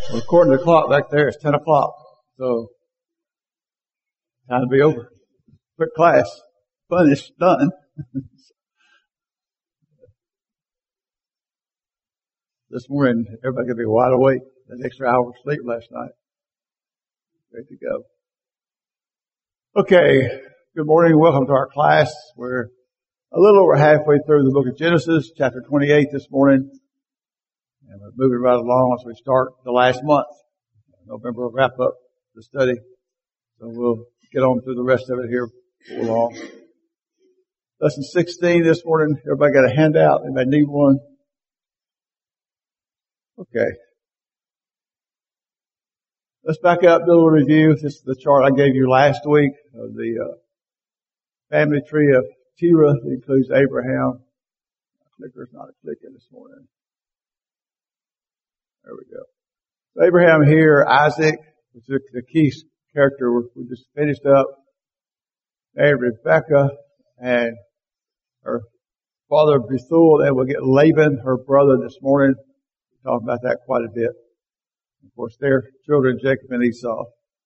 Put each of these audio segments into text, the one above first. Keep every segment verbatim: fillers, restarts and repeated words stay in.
Well, according to the clock back there, it's ten o'clock. So, time to be over. Quick class. Finished. Done. This morning, everybody could be wide awake. That extra hour of sleep last night. Ready to go. Okay. Good morning. Welcome to our class. We're a little over halfway through the book of Genesis, chapter twenty-eight this morning. And we're moving right along as we start the last month. November will wrap up the study. So we'll get on through the rest of it here before long. Lesson sixteen this morning. Everybody got a handout? Anybody need one? Okay. Let's back up, do a little review. This is the chart I gave you last week of the uh, family tree of Terah. It includes Abraham. My clicker's not clicking this morning. There we go. So Abraham here, Isaac, which is the key character we just finished up. Married Rebecca and her father Bethuel, and we'll get Laban, her brother, this morning. We'll talk about that quite a bit. Of course, their children, Jacob and Esau.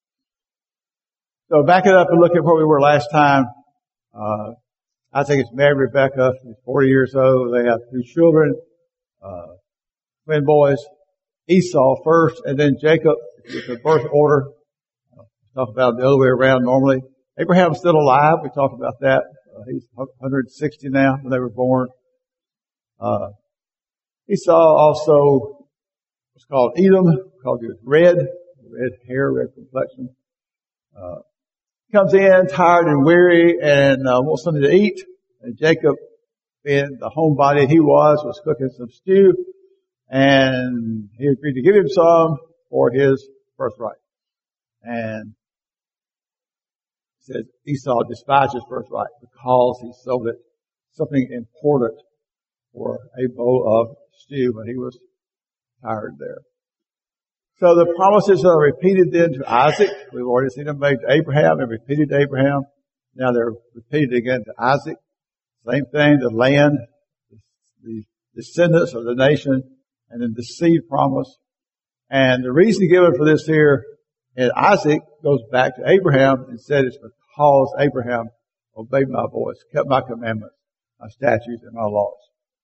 So back it up and look at where we were last time. Uh, Isaac is married Rebecca. He's forty years old. They have two children, uh, twin boys. Esau first, and then Jacob. It's the birth order. Uh, we talk about it the other way around normally. Abraham's still alive. We talked about that. Uh, he's one hundred sixty now when they were born. Uh, Esau also was called Edom, called he was red, red hair, red complexion. Uh, comes in tired and weary and uh, wants something to eat. And Jacob, being the homebody he was, was cooking some stew. And he agreed to give him some for his birthright. And he said Esau despised his birthright because he sold it something important for a bowl of stew, but he was tired there. So the promises are repeated then to Isaac. We've already seen them made to Abraham and repeated to Abraham. Now they're repeated again to Isaac. Same thing, the land, the descendants of the nation, and then the seed promise. And the reason given for this here in Isaac goes back to Abraham and said it's because Abraham obeyed my voice, kept my commandments, my statutes, and my laws.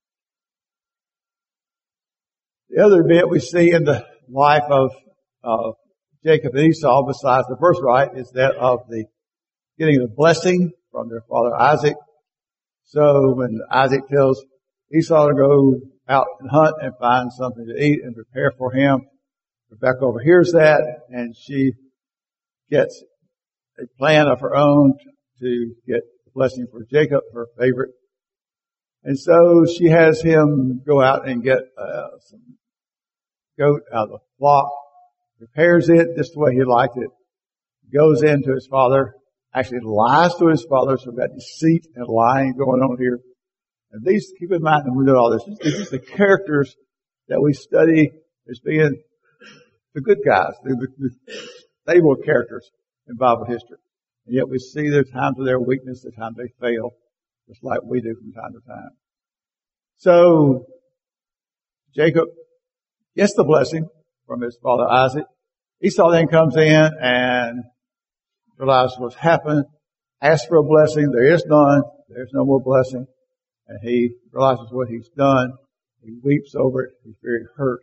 The other bit we see in the life of uh, Jacob and Esau, besides the birthright, is that of the getting the blessing from their father Isaac. So when Isaac tells Esau to go out and hunt and find something to eat and prepare for him, Rebecca overhears that, and she gets a plan of her own to get the blessing for Jacob, her favorite. And so she has him go out and get uh, some goat out of the flock, prepares it just the way he liked it, goes into his father, actually lies to his father, so we've got deceit and lying going on here. And these, keep in mind when we do all this, these are the characters that we study as being the good guys, the, the stable characters in Bible history. And yet we see the times of their weakness, the times they fail, just like we do from time to time. So, Jacob gets the blessing from his father Isaac. Esau then comes in and realizes what's happened, asks for a blessing. There is none. There's no more blessing. And he realizes what he's done. He weeps over it. He's very hurt.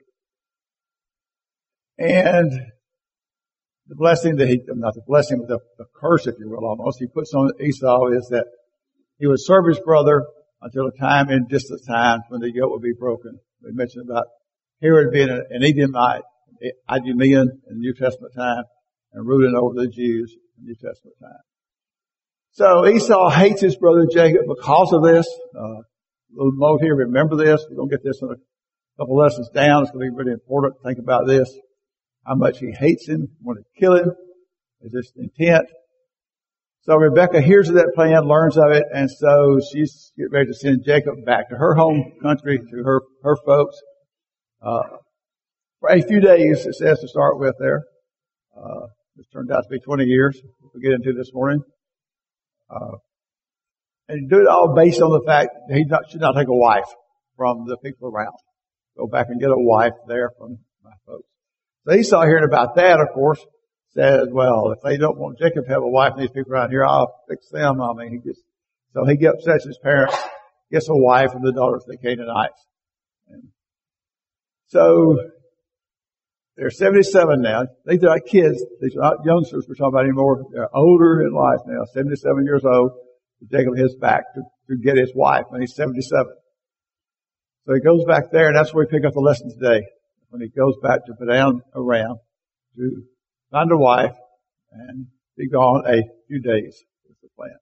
And the blessing that he, not the blessing, but the, the curse, if you will, almost, he puts on Esau is that he would serve his brother until a time in distant times when the yoke would be broken. We mentioned about Herod being an Edomite, Idumean in the New Testament time, and ruling over the Jews in the New Testament time. So Esau hates his brother Jacob because of this. Uh, a little note here, remember this. We're going to get this in a couple lessons down. It's going to be really important to think about this. How much he hates him, want to kill him, is this intent. So Rebecca hears of that plan, learns of it, and so she's getting ready to send Jacob back to her home country, to her, her folks, uh, for a few days, it says to start with there. Uh, this turned out to be twenty years, we'll get into this morning. Uh, and do it all based on the fact that he not, should not take a wife from the people around. Go back and get a wife there from my folks. So Esau, hearing about that, of course, said, well, if they don't want Jacob to have a wife and these people around here, I'll fix them. I mean, he gets, so he upsets his parents, gets a wife and the daughters of the Canaanites. And so they're seventy-seven now. These are not kids. These are not youngsters we're talking about anymore. They're older in life now, seventy-seven years old. Jacob heads back to, to get his wife when he's seventy-seven. So he goes back there, and that's where we pick up the lesson today. When he goes back to Padan Aram to find a wife and be gone a few days is the plan.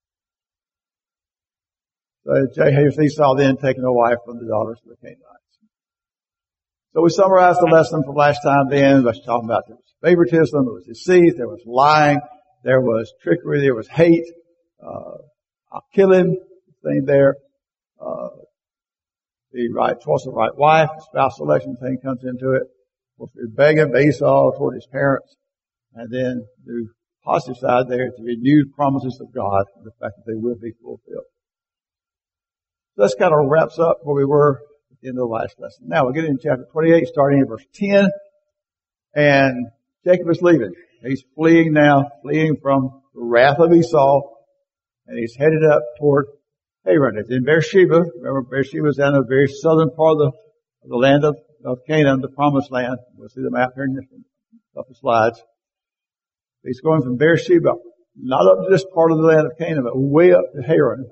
So here's Esau then taking a wife from the daughters of the Canaanites. So we summarized the lesson from last time then. Let's talk about there was favoritism, there was deceit, there was lying, there was trickery, there was hate. Uh, I'll kill him, thing there. Uh, the right choice of the right wife, the spouse selection thing comes into it. We'll beg him, Esau toward his parents. And then the positive side there is the renewed promises of God and the fact that they will be fulfilled. So that's kind of wraps up where we were at the end of the last lesson. Now we get into chapter twenty-eight, starting in verse ten. And Jacob is leaving. He's fleeing now, fleeing from the wrath of Esau. And he's headed up toward Haran. It's in Beersheba. Remember, Beersheba is down in the very southern part of the, of the land of, of Canaan, the promised land. We'll see the map here in a couple slides. He's going from Beersheba, not up to this part of the land of Canaan, but way up to Haran.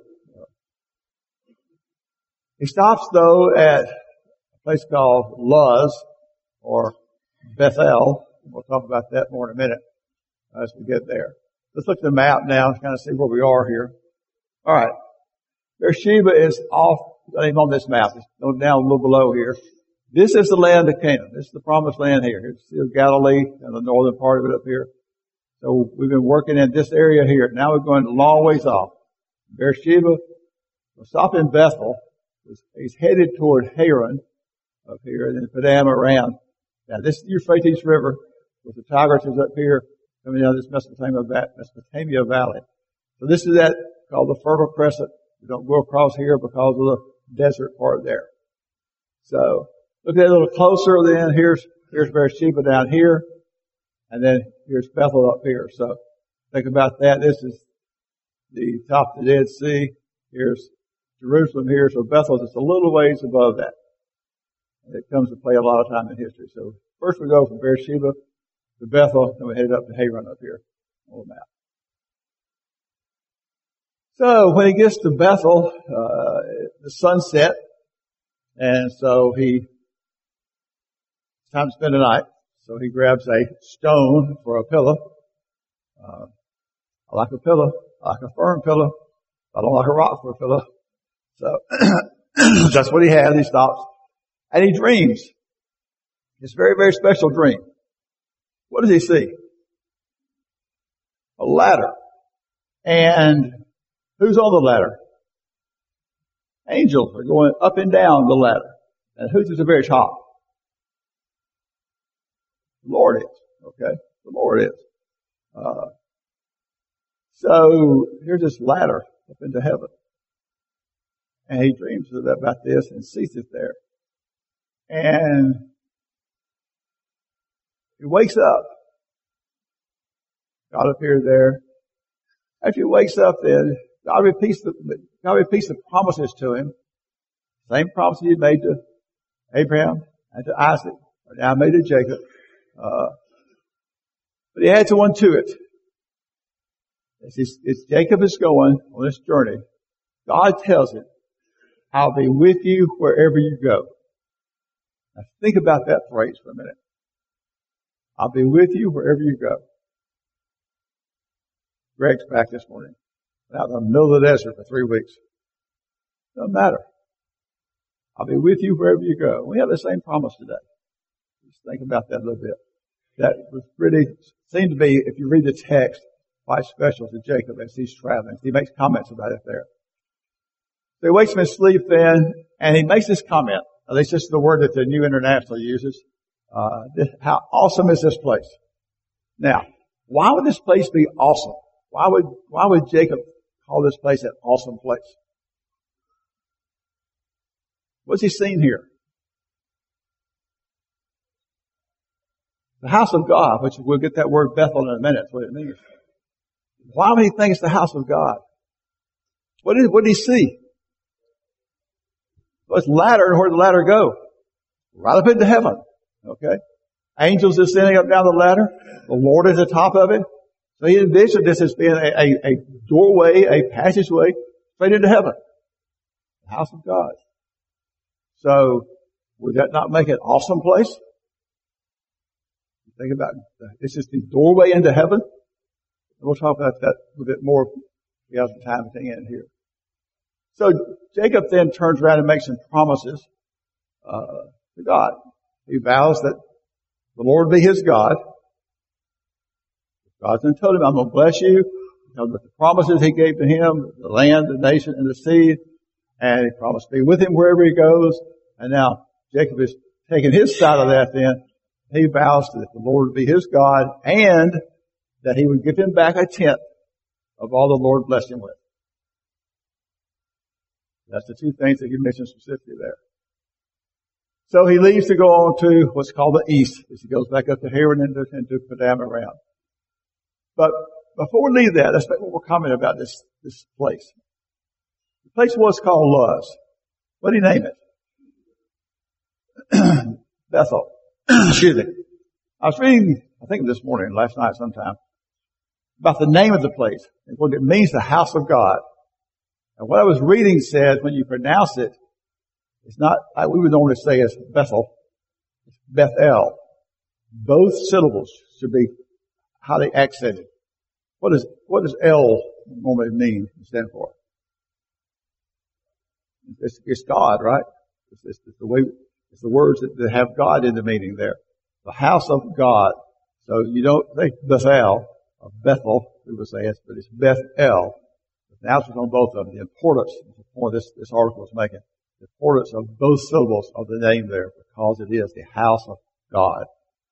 He stops, though, at a place called Luz, or Bethel. We'll talk about that more in a minute as we get there. Let's look at the map now and kind of see where we are here. All right. Beersheba is off, I'm on this map. It's down a little below here. This is the land of Canaan. This is the promised land here. It's still Galilee and the northern part of it up here. So we've been working in this area here. Now we're going a long ways off. Beersheba, we'll stop in Bethel. He's headed toward Haran up here, and then Padan Aram. Now this is the Euphrates River, with the Tigris is up here, coming down this Mesopotamia, Mesopotamia Valley. So this is that called the Fertile Crescent. We don't go across here because of the desert part there. So look at it a little closer. Then here's here's Beersheba down here, and then here's Bethel up here. So think about that. This is the top of the Dead Sea. Here's Jerusalem here. So Bethel is just a little ways above that. And it comes to play a lot of time in history. So first we go from Beersheba to Bethel, then we head up to Haran up here on the map. So when he gets to Bethel, uh, the sun set, and so he, it's time to spend the night. So he grabs a stone for a pillow. Uh, I like a pillow. I like a firm pillow. I don't like a rock for a pillow. So that's what he has. He stops and he dreams. It's a very, very special dream. What does he see? A ladder. And who's on the ladder? Angels are going up and down the ladder. And who's at the very top? The Lord is. Okay? The Lord is. Uh, so here's this ladder up into heaven. And he dreams about this and sees it there. And he wakes up. God appeared there. After he wakes up then, God repeats the, God repeats the promises to him. Same promise he made to Abraham and to Isaac, or now made to Jacob. Uh, but he adds one to it. As, as Jacob is going on this journey, God tells him, I'll be with you wherever you go. Now think about that phrase for a minute. I'll be with you wherever you go. Greg's back this morning. Out in the middle of the desert for three weeks. Doesn't matter. I'll be with you wherever you go. We have the same promise today. Just think about that a little bit. That was really, seemed to be, if you read the text, quite special to Jacob as he's traveling. He makes comments about it there. So he wakes from his sleep then, and he makes this comment. At least this is the word that the New International uses. Uh, this, how awesome is this place? Now, why would this place be awesome? Why would, why would Jacob call this place an awesome place? What's he seen here? The house of God, which we'll get that word Bethel in a minute. That's what it means. Why would he think it's the house of God? What did, what did he see? Well, it's ladder, and where did the ladder go? Right up into heaven. Okay? Angels descending up down the ladder. The Lord is at the top of it. So he envisioned this as being a, a, a doorway, a passageway straight into heaven. The house of God. So, would that not make it an awesome place? Think about it. This is the doorway into heaven. We'll talk about that a little bit more. We have some time at the end here. So Jacob then turns around and makes some promises uh, to God. He vows that the Lord be his God. God then told him, I'm going to bless you. You know, the promises he gave to him, the land, the nation, and the seed. And he promised to be with him wherever he goes. And now Jacob is taking his side of that then. He vows that the Lord would be his God and that he would give him back a tenth of all the Lord blessed him with. That's the two things that he mentioned specifically there. So he leaves to go on to what's called the east as he goes back up to Haran and to, and to Padam Aram. But before we leave that, let's make one more comment about this, this place. The place was called Luz. What did he name it? Bethel. Excuse me. I was reading, I think this morning, last night sometime, about the name of the place and what it means, the house of God. And what I was reading said, when you pronounce it, it's not like we would normally say as Bethel. It's Bethel. Both syllables should be highly accented. What does, what does L normally mean and stand for? It's, it's God, right? It's, it's, it's the way, it's the words that, that have God in the meaning there. The house of God. So you don't think Bethel or Bethel, we would say it, but it's Bethel. The emphasis on both of them. The importance, the point this, this article is making, the importance of both syllables of the name there, because it is the house of God.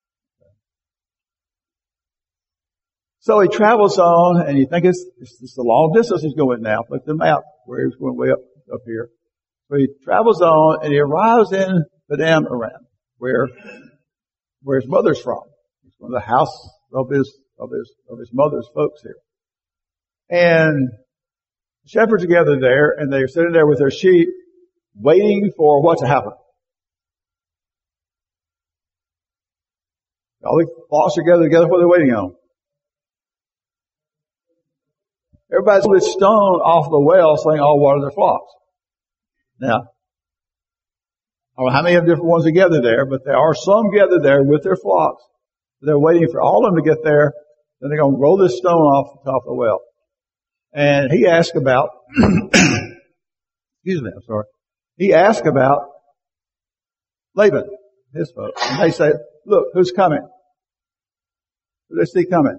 So he travels on, and you think it's, it's, it's a long distance he's going now. Look at the map, where he's going way up, up here. So he travels on, and he arrives in Padam Aram, where, where his mother's from. He's from the house of his, of his, of his mother's folks here. And the shepherds are gathered there, and they're sitting there with their sheep, waiting for what to happen. All the flocks are gathered together. What are they waiting on? Everybody's with stone off the well saying, "I'll water their flocks." Now, I don't know how many of the different ones are gathered there, but there are some gathered there with their flocks. They're waiting for all of them to get there. Then they're going to roll this stone off the top of the well. And he asked about, excuse me, I'm sorry. He asked about Laban, his folks. And they say, "Look, who's coming? Who do they see coming?"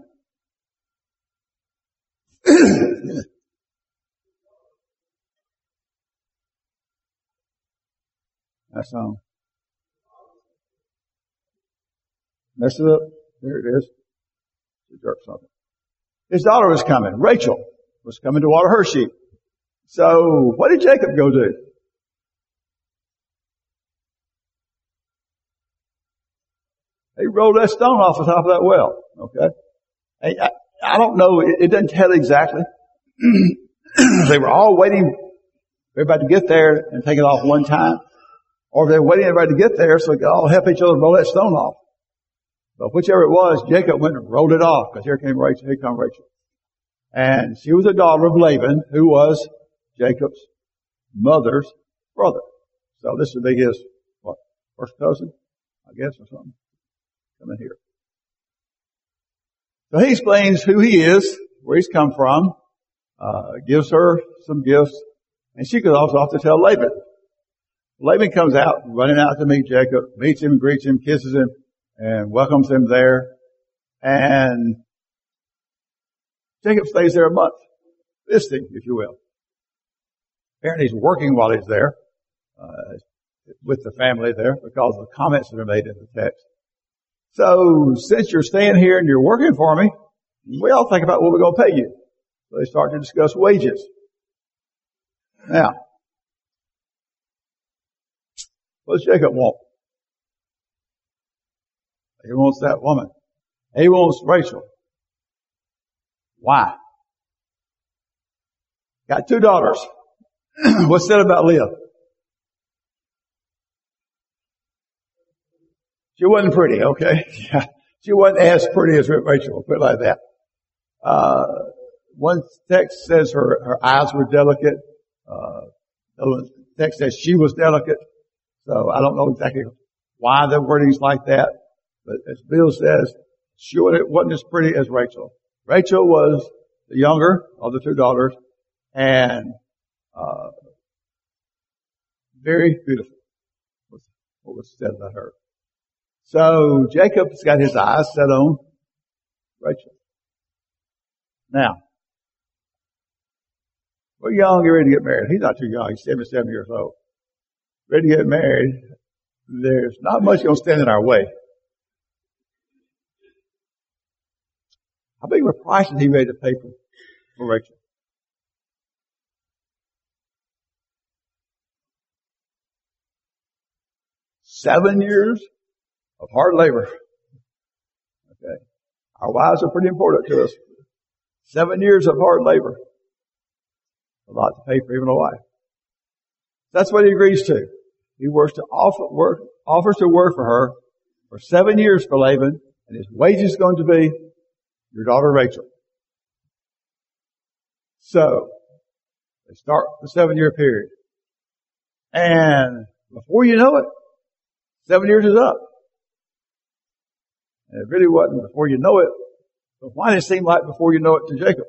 That song. Mess it up. There it is. She jerked something. His daughter was coming. Rachel was coming to water her sheep. So, what did Jacob go do? He rolled that stone off the top of that well. Okay? I, I, I don't know. It, it doesn't tell exactly. They were all waiting for everybody to get there and take it off one time. Or they were waiting for everybody to get there so they could all help each other roll that stone off. But whichever it was, Jacob went and rolled it off, because here came Rachel, here come Rachel. And she was a daughter of Laban, who was Jacob's mother's brother. So this would be his, what, first cousin, I guess, or something. Come in here. So he explains who he is, where he's come from, uh, gives her some gifts, and she goes off to tell Laban. Laban comes out, running out to meet Jacob, meets him, greets him, kisses him, and welcomes him there. And Jacob stays there a month, visiting, if you will. Apparently he's working while he's there, uh, with the family there, because of the comments that are made in the text. So, since you're staying here and you're working for me, we all think about what we're going to pay you. So they start to discuss wages. Now, what does Jacob want? He wants that woman. He wants Rachel. Why? Got two daughters. What's said about Leah? She wasn't pretty, okay? She wasn't as pretty as Rachel, put it like that. Uh, one text says her, her eyes were delicate. Uh, the other text says she was delicate. So I don't know exactly why the wording's like that. But as Bill says, she wasn't as pretty as Rachel. Rachel was the younger of the two daughters and, uh, very beautiful was what was said about her. So Jacob's got his eyes set on Rachel. Now, we're young, you're ready to get married. He's not too young, he's seventy-seven years old. Ready to get married. There's not much going to stand in our way. How big of a price is he ready to pay for, for Rachel? Seven years of hard labor. Okay. Our wives are pretty important to us. Seven years of hard labor. A lot to pay for even a wife. That's what he agrees to. He works to offer, work, offers to work for her for seven years for Laban, and his wage is going to be your daughter Rachel. So, they start the seven year period. And before you know it, seven years is up. And it really wasn't before you know it. But why did it seem like before you know it to Jacob?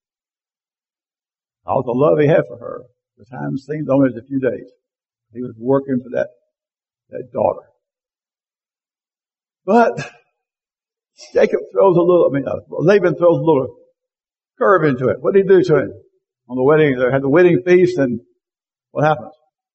All the love he had for her. The time seemed only as a few days. He was working for that, that daughter. But Jacob throws a little, I mean, uh, Laban throws a little curve into it. What did he do to him? On the wedding, they had the wedding feast, and what happens?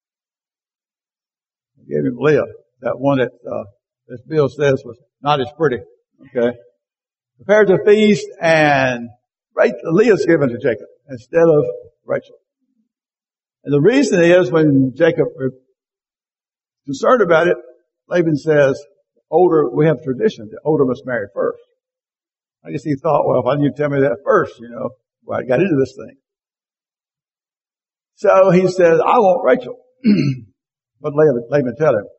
He gave him Leah, that one that, uh, as Bill says, was not as pretty. Okay? Prepared the feast, and Leah's given to Jacob instead of Rachel. And the reason is when Jacob was concerned about it, Laban says, older, we have a tradition, the older must marry first. I guess he thought, well, why didn't you tell me that first, you know, well, I got into this thing. So he says, I want Rachel. But Laban, Laban tell him,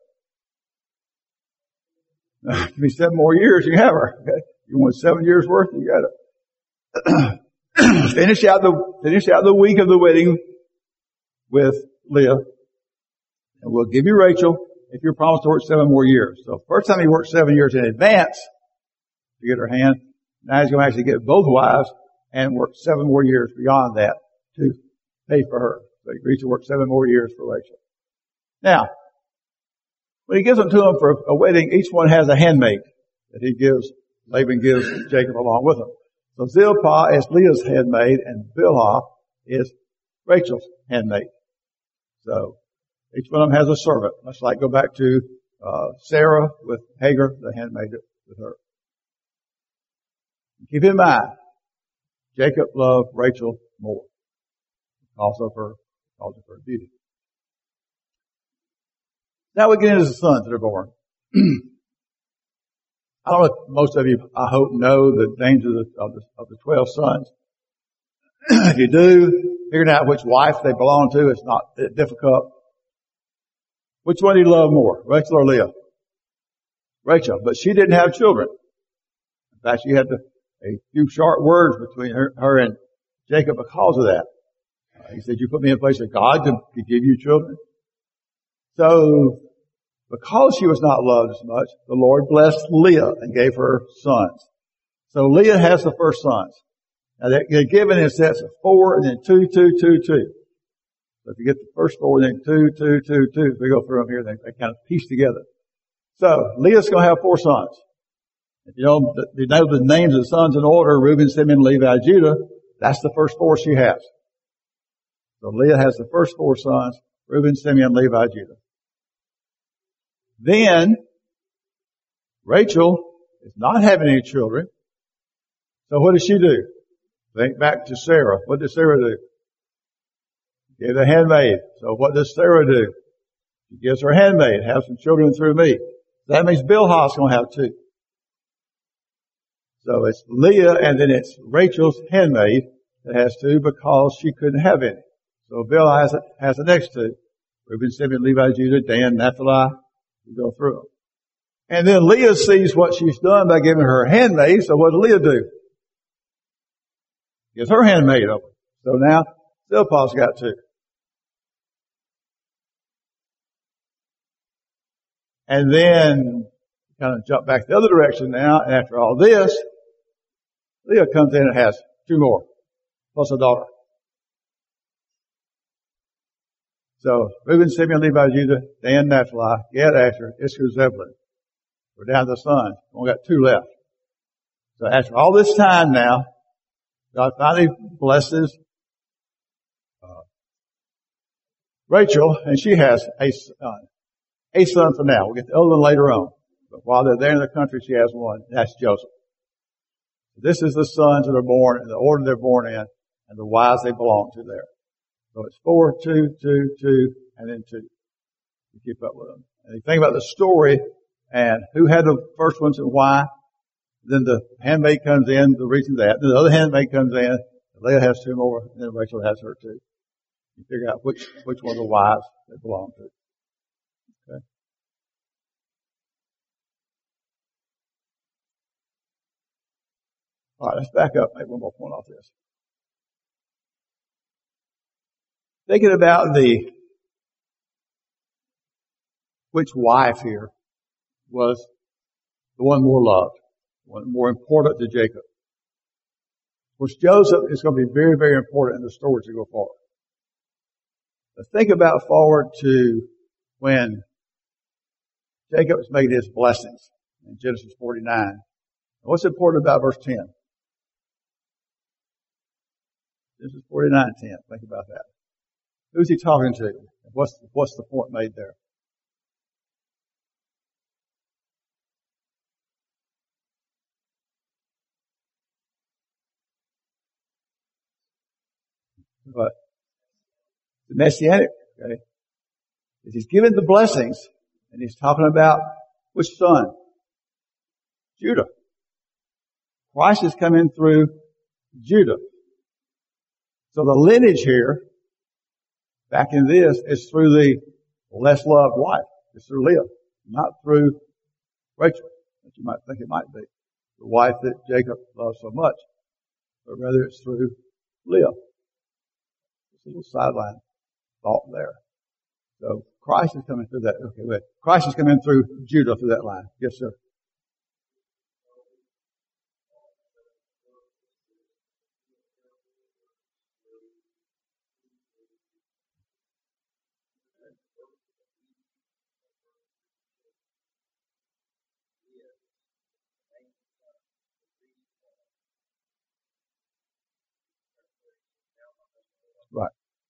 give me seven more years, you have her. Okay? You want seven years worth, you got it. finish out the, finish out the week of the wedding with Leah, and we'll give you Rachel if you're promised to work seven more years. So first time he worked seven years in advance to get her hand, now he's going to actually get both wives and work seven more years beyond that to pay for her. So he agrees to work seven more years for Rachel. Now, when he gives them to them for a wedding, each one has a handmaid that he gives, Laban gives Jacob along with him. So Zilpah is Leah's handmaid and Bilhah is Rachel's handmaid. So each one of them has a servant. Let's like go back to uh Sarah with Hagar, the handmaid with her. Keep in mind, Jacob loved Rachel more because of her, because of her beauty. Now we get into the sons that are born. I don't know if most of you, I hope, know the names of the, of the, of the twelve sons. If you do, figuring out which wife they belong to is not difficult. Which one do you love more, Rachel or Leah? Rachel, but she didn't have children. In fact, she had to, a few short words between her, her and Jacob because of that. Uh, he said, you put me in place of God to, to give you children. So, because she was not loved as much, the Lord blessed Leah and gave her sons. So Leah has the first sons. Now they're given in sets of four and then two, two, two, two. So if you get the first four, then two, two, two, two. If we go through them here, they, they kind of piece together. So Leah's going to have four sons. If you know, you know the names of the sons in order, Reuben, Simeon, Levi, Judah, that's the first four she has. So Leah has the first four sons, Reuben, Simeon, Levi, Judah. Then, Rachel is not having any children. So what does she do? Think back to Sarah. What does Sarah do? Give the handmaid. So what does Sarah do? She gives her handmaid, have some children through me. That means Bilhah's going to have two. So it's Leah and then it's Rachel's handmaid that has two because she couldn't have any. So Bilhah has, has the next two. Reuben, Simeon, Levi, Judah, Dan, Naphtali. You go through them. And then Leah sees what she's done by giving her handmaid. So what does Leah do? Gives her handmaid over. So now Zilpah's got two. And then kind of jump back the other direction now. And after all this, Leah comes in and has two more, plus a daughter. So Reuben, Simeon, Levi, Judah, Dan, Naphtali, Gad, Asher, Issachar, Zebulun. We're down to the sons. We only got two left. So after all this time now, God finally blesses uh, Rachel, and she has a son. A son for now. We'll get the other one later on. But while they're there in the country, she has one. That's Joseph. This is the sons that are born in the order they're born in and the wives they belong to there. So it's four, two, two, two, and then two. You keep up with them. And you think about the story and who had the first ones and why. Then the handmaid comes in, the reason that. Then the other handmaid comes in. Leah has two more, and then Rachel has her two. You figure out which, which one of the wives they belong to. Okay. All right, let's back up, make one more point off this. Thinking about the, which wife here was the one more loved, one more important to Jacob. Of course, Joseph is going to be very, very important in the story to go forward. But think about forward to when Jacob was making his blessings in Genesis forty-nine. What's important about verse ten? Genesis forty-nine ten. Think about that. Who's he talking to? What's, what's the point made there? But the Messianic, okay, is he's given the blessings, and he's talking about which son? Judah. Christ is coming through Judah. So the lineage here, back in this, is through the less loved wife. It's through Leah, not through Rachel, that you might think it might be. The wife that Jacob loved so much. But rather it's through Leah. This little sideline thought there. So Christ is coming through that. Okay, wait. Christ is coming through Judah through that line. Yes, sir. Right.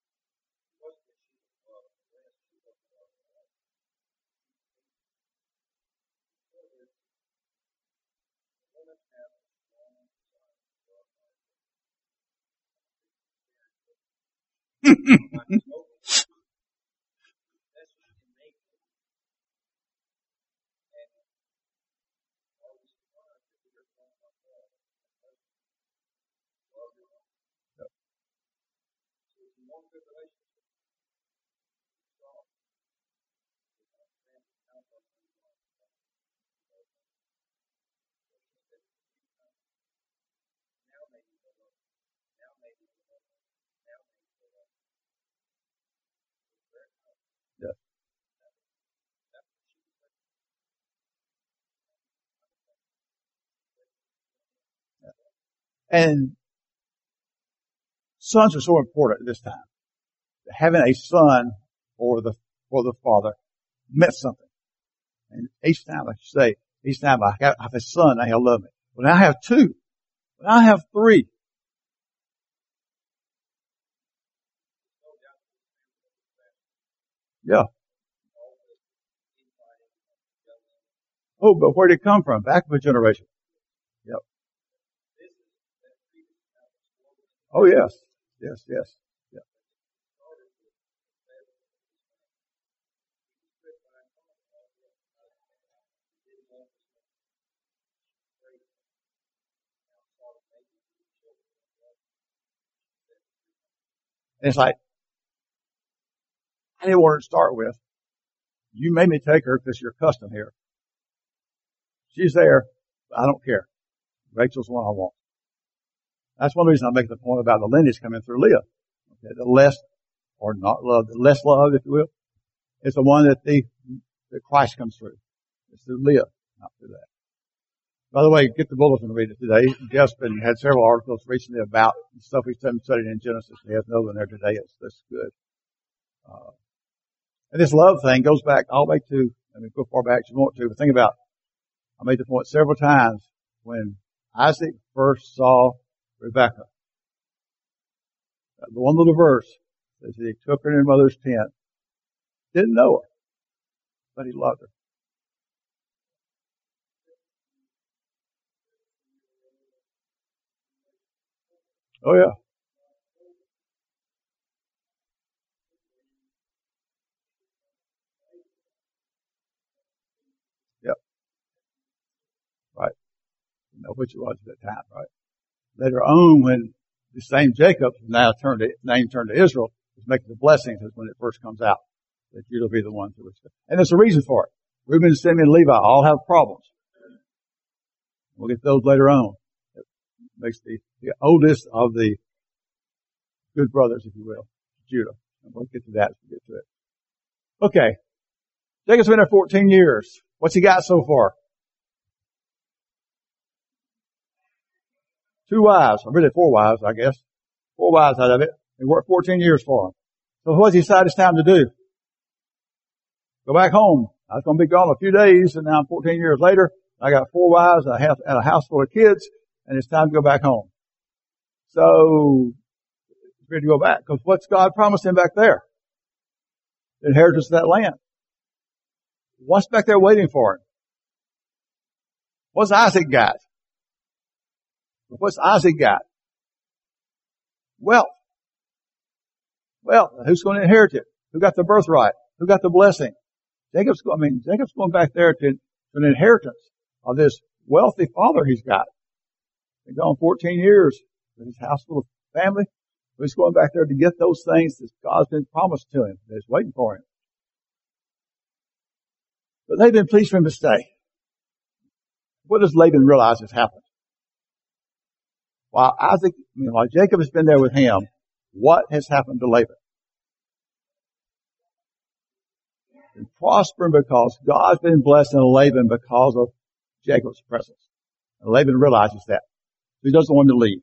Yeah. And sons are so important at this time. Having a son or the for the father meant something. And each time, like you say, each time I have a son, now he'll love me. Well, now I have two. Well, now I have three. Yeah. Oh, but where did it come from? Back of a generation. Yep. Oh, yes. Yes, yes. Yep. And it's like, I didn't want her to start with. You made me take her because you're custom here. She's there, but I don't care. Rachel's the one I want. That's one reason I make the point about the lineage coming through Leah. Okay, the less, or not love, the less love, if you will, is the one that the, that Christ comes through. It's through Leah, not through that. By the way, get the bulletin and read it today. Jeff's been, had several articles recently about stuff we've studied in Genesis. He has another one there today. It's, it's good. Uh, and this love thing goes back all the way to, I mean, go far back as you want to, but think about, I made the point several times when Isaac first saw Rebekah. The one little verse says he took her in her mother's tent. Didn't know her, but he loved her. Oh yeah. Yep. Right. You know which it was at that time, right? Later on, when the same Jacob, now turned to, name turned to Israel, is making the blessings is when it first comes out. That you'll be the one to receive. And there's a reason for it. Reuben, Simeon, and Levi all have problems. We'll get those later on. It makes the, the oldest of the good brothers, if you will, Judah. And we'll get to that as we get to it. Okay. Jacob's been there fourteen years. What's he got so far? Two wives, or really four wives, I guess. Four wives out of it. He worked fourteen years for him. So what's he decided it's time to do? Go back home. I was going to be gone a few days, and now I'm fourteen years later. I got four wives and a, house, and a house full of kids, and it's time to go back home. So, he's ready to go back. Because what's God promised him back there? The inheritance of that land. What's back there waiting for him? What's Isaac got? What's Isaac got? Wealth. Well, who's going to inherit it? Who got the birthright? Who got the blessing? Jacob's, I mean, Jacob's going back there to, to an inheritance of this wealthy father he's got. He's gone fourteen years with his house full of family. But he's going back there to get those things that God's been promised to him. That's waiting for him. But they've been pleased for him to stay. What does Laban realize has happened? While Isaac, I mean, while Jacob has been there with him, what has happened to Laban? Been prospering because God's been blessing Laban because of Jacob's presence. And Laban realizes that. He doesn't want to leave.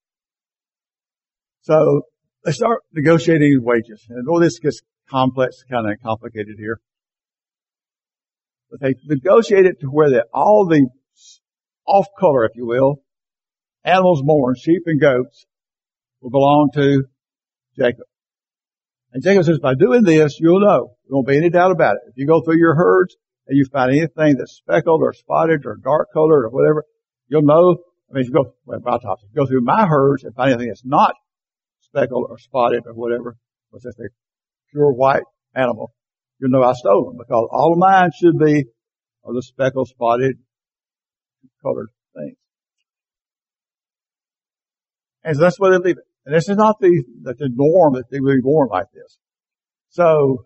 So they start negotiating wages. And all this gets complex, kind of complicated here. But they negotiate it to where that all the off color, if you will, animals born, sheep and goats, will belong to Jacob. And Jacob says, by doing this, you'll know. There won't be any doubt about it. If you go through your herds and you find anything that's speckled or spotted or dark colored or whatever, you'll know. I mean, if you go, well, if you go through my herds and find anything that's not speckled or spotted or whatever, was just a pure white animal, you'll know I stole them because all of mine should be of the speckled, spotted, colored things. And so that's where they leave it. And this is not the, the, the norm that they would be born like this. So,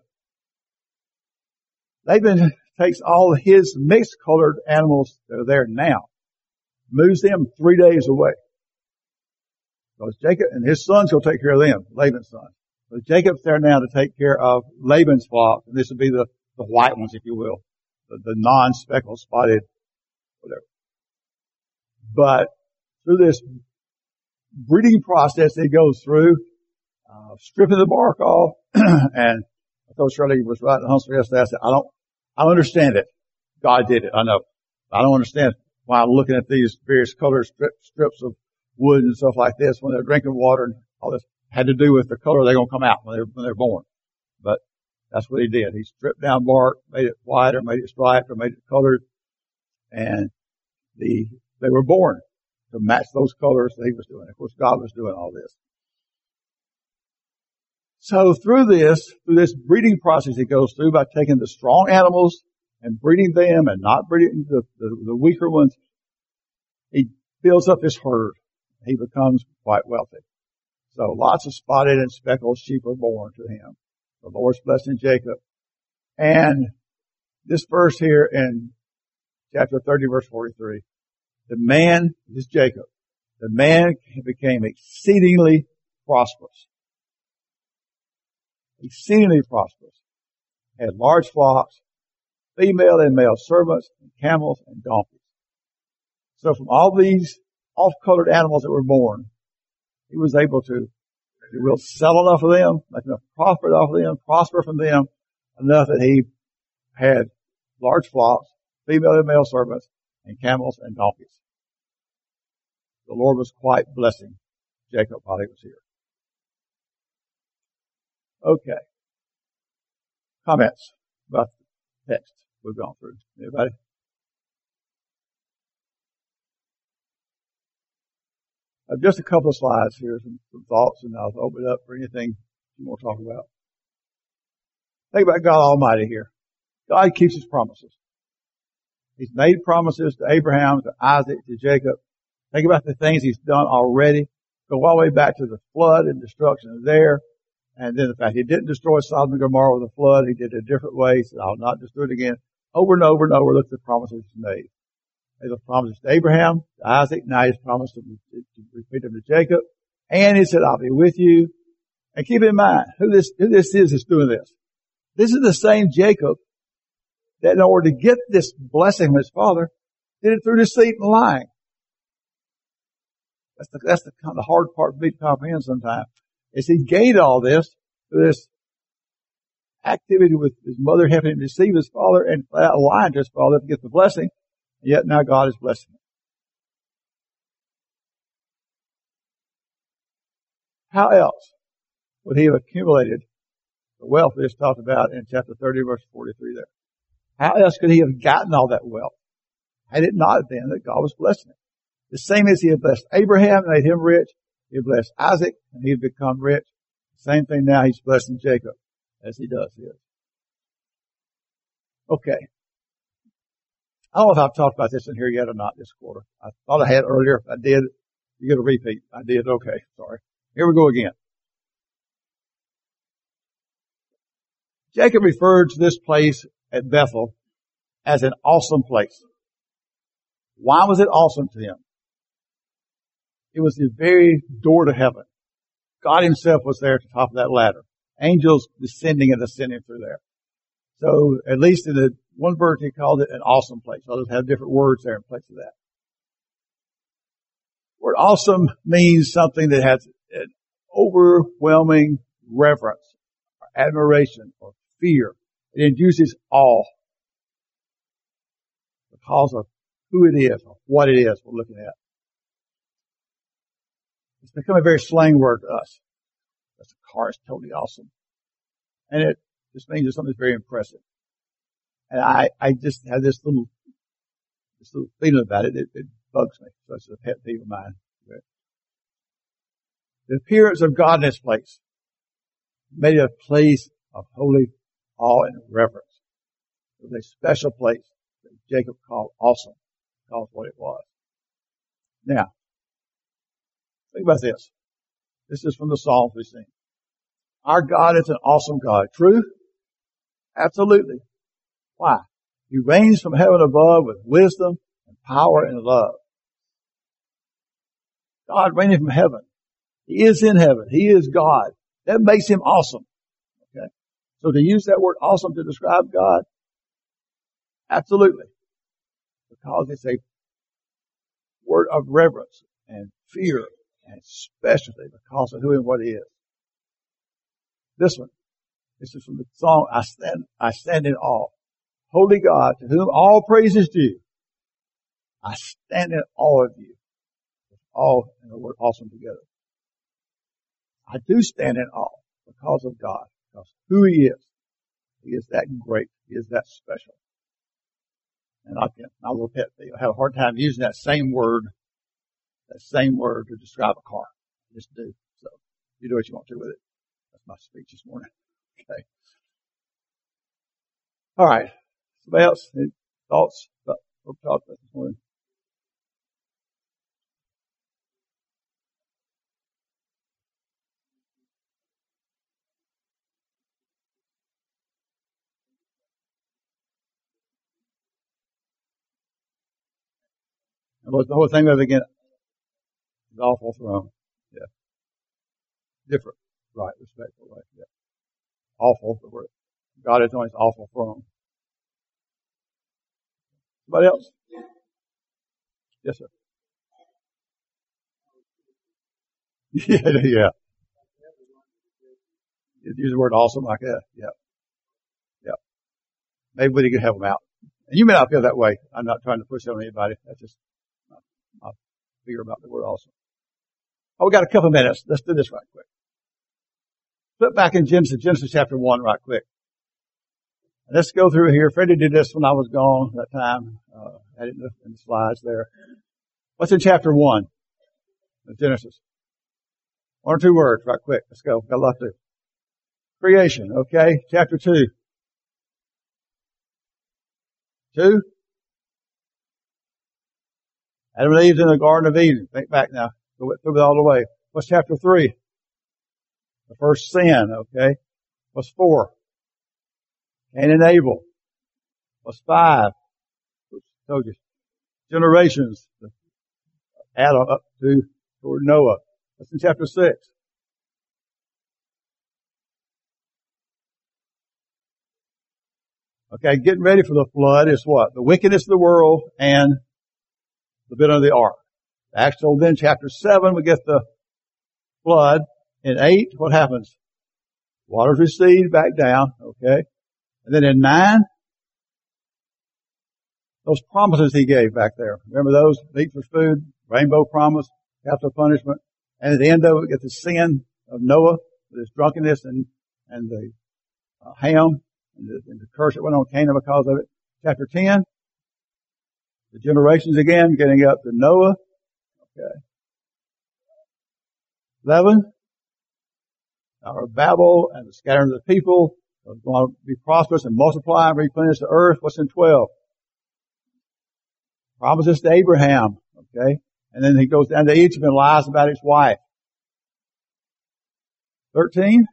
Laban takes all his mixed colored animals that are there now, moves them three days away. Because Jacob and his sons will take care of them, Laban's sons. But Jacob's there now to take care of Laban's flock, and this would be the, the white ones, if you will, the, the non-speckled, spotted, whatever. But through this breeding process they go through, uh, stripping the bark off, and I thought Shirley was right in Huntsville yesterday. I said, I don't, I don't understand it. God did it, I know. I don't understand why I'm looking at these various color strip, strips of wood and stuff like this when they're drinking water and all this had to do with the color they're going to come out when they're, when they're born. But that's what he did. He stripped down bark, made it white or made it striped or made it colored, and the, they were born to match those colors that he was doing. Of course, God was doing all this. So through this, through this breeding process he goes through by taking the strong animals and breeding them and not breeding the, the, the weaker ones, he builds up his herd. He becomes quite wealthy. So lots of spotted and speckled sheep were born to him. The Lord's blessing Jacob. And this verse here in chapter thirty, verse forty-three, the man, this is Jacob, the man became exceedingly prosperous. Exceedingly prosperous. Had large flocks, female and male servants, and camels and donkeys. So from all these off-colored animals that were born, he was able to, if you will, sell enough of them, make enough profit off of them, prosper from them, enough that he had large flocks, female and male servants, and camels and donkeys. The Lord was quite blessing Jacob while he was here. Okay. Comments about the text we've gone through. Anybody? Uh, just a couple of slides here, some, some thoughts, and I'll open it up for anything you want to talk about. Think about God Almighty here. God keeps His promises. He's made promises to Abraham, to Isaac, to Jacob. Think about the things He's done already. Go all the way back to the flood and destruction there. And then the fact He didn't destroy Sodom and Gomorrah with a flood. He did it a different way. He said, I'll not destroy it again. Over and over and over, look at the promises He's made. There's a promise to Abraham, to Isaac. Now He's promised to, to, to repeat them to Jacob. And He said, I'll be with you. And keep in mind who this, who this is that's doing this. This is the same Jacob that in order to get this blessing from his father, did it through deceit and lying. That's the, that's the kind of hard part for me to comprehend sometimes. Is he gained all this through this activity with his mother having him deceive his father and lying to his father to get the blessing, and yet now God is blessing him. How else would he have accumulated the wealth that is talked about in chapter thirty, verse forty-three there? How else could he have gotten all that wealth? Had it not been that God was blessing him? The same as he had blessed Abraham and made him rich, he had blessed Isaac and he had become rich. Same thing now, he's blessing Jacob as he does his. Okay. I don't know if I've talked about this in here yet or not this quarter. I thought I had earlier. If I did, you get a repeat. I did. Okay. Sorry. Here we go again. Jacob referred to this place at Bethel as an awesome place. Why was it awesome to him? It was the very door to heaven. God Himself was there at the top of that ladder. Angels descending and ascending through there. So, at least in the one version, he called it an awesome place. Others have different words there in place of that. The word awesome means something that has an overwhelming reverence, or admiration, or fear. It induces awe because of who it is or what it is we're looking at. It's become a very slang word to us. That's a car is totally awesome. And it just means it's something very impressive. And I, I just have this little, this little feeling about it. It, it bugs me. So it's a pet peeve of mine. The appearance of God in this place made it a place of holy awe and reverence. It was a special place that Jacob called awesome, because what it was. Now, think about this. This is from the Psalms we sing. Our God is an awesome God. True? Absolutely. Why? He reigns from heaven above with wisdom and power and love. God reigning from heaven. He is in heaven. He is God. That makes Him awesome. Okay? So to use that word awesome to describe God, absolutely. Because it's a word of reverence and fear, and especially because of who and what He is. This one, this is from the song, I stand, I stand in awe. Holy God, to whom all praise is due. I stand in awe of you. It's all in the word awesome together. I do stand in awe because of God, because who He is. He is that great. He is that special. And I can, I will pet thee. I have a hard time using that same word, that same word to describe a car. I just do. So you do what you want to with it. That's my speech this morning. Okay. All right. Somebody else? Any thoughts about what we talked about this morning? And what's the whole thing of it again? The awful throne. Yeah. Different. Right. Respectful. Right. Yeah. Awful. The word. God is on his awful throne. Somebody else? Yes, sir. Yeah, yeah. Use the word awesome like that. Yeah. Yeah. Maybe we could help them out. And you may not feel that way. I'm not trying to push it on anybody. That's just my, my fear about the word awesome. Oh, we got a couple of minutes. Let's do this right quick. Flip back in Genesis, Genesis chapter one right quick. And let's go through here. Freddie did this when I was gone that time. Uh, had it in the, in the slides there. What's in chapter one of Genesis? One or two words right quick. Let's go. Got a lot to do. Creation, okay? Chapter two. Two. Adam and Eve's in the Garden of Eden. Think back now. Go through it all the way. What's chapter three? The first sin, okay? What's four? Cain and Abel. What's five? Told you. Generations. Adam up to toward Noah. That's in chapter six. Okay, getting ready for the flood is what? The wickedness of the world and the bit of the ark. Actually, then chapter seven, we get the flood. In eight, what happens? Waters recede back down, okay? And then in nine, those promises he gave back there. Remember those? Meat for food, rainbow promise, capital punishment. And at the end of it, we get the sin of Noah with his drunkenness and, and the uh, Ham and the, and the curse that went on Canaan because of it. Chapter ten, the generations again, getting up to Noah. Okay. eleven, our Babel and the scattering of the people are going to be prosperous and multiply and replenish the earth. What's in twelve? Promises to Abraham. Okay. And then he goes down to Egypt and lies about his wife. thirteen.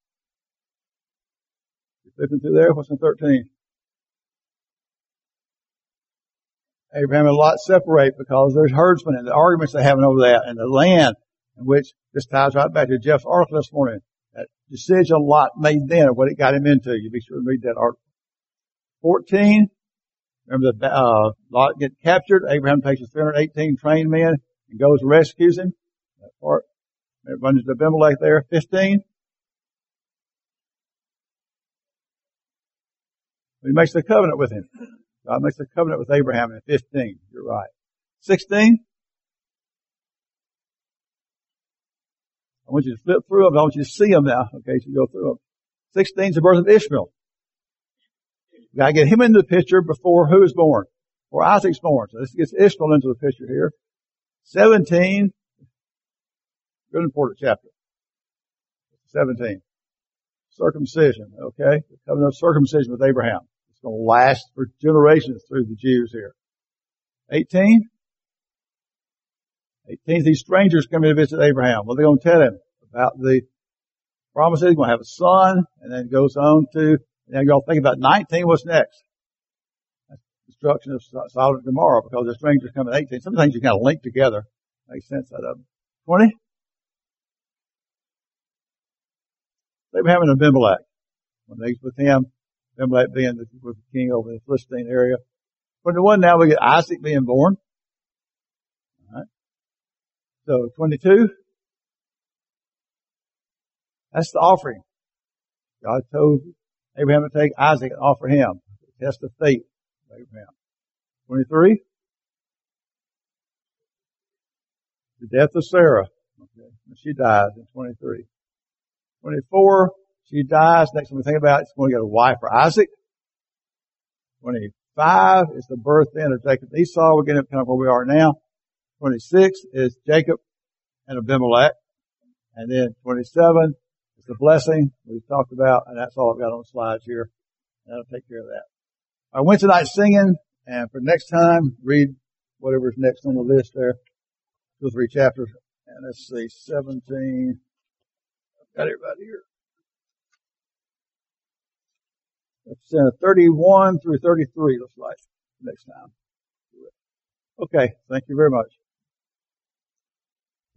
You're flipping through there. What's in thirteen? Abraham and Lot separate because there's herdsmen and the arguments they're having over that and the land in which this ties right back to Jeff's article this morning. That decision Lot made then of what it got him into. You be sure to read that article. fourteen. Remember the, uh, Lot get captured. Abraham takes his three hundred eighteen trained men and goes and rescues him. That part. It runs into Abimelech there. fifteen. He makes the covenant with him. God makes a covenant with Abraham in fifteen. You're right. sixteen. I want you to flip through them. I want you to see them now. Okay, so you go through them. sixteen is the birth of Ishmael. You gotta get him into the picture before who is born? Before Isaac's born. So this gets Ishmael into the picture here. seventeen. Good important chapter. seventeen. Circumcision. Okay. The covenant of circumcision with Abraham. It's going to last for generations through the Jews here. eighteen. eighteen, these strangers come in to visit Abraham. What are they going to tell him? About the promises. He's going to have a son. And then it goes on to, now y'all think about nineteen. What's next? That's destruction of Sodom and Gomorrah because the strangers come in eighteen. Some things you kind of link together. Makes sense out of them. twenty. Abraham and Abimelech. When he's with him, Abimelech being the, was the king over the Philistine area. twenty-one, now we get Isaac being born. All right. So twenty-two. That's the offering. God told Abraham to take Isaac and offer him. Test of faith of Abraham. twenty-three. The death of Sarah. Okay. She dies in twenty-three. twenty-four, she dies. Next one we think about, it's going to get a wife for Isaac. twenty-five is the birth then of Jacob and Esau. We're getting up kind of where we are now. twenty-six is Jacob and Abimelech. And then twenty-seven is the blessing we talked about. And that's all I've got on the slides here. And that'll take care of that. I went tonight singing. And for next time, read whatever's next on the list there. Two or three chapters. And let's see, seventeen. Got it right here. It's uh, thirty-one through thirty-three, looks like, next time. Okay. Thank you very much.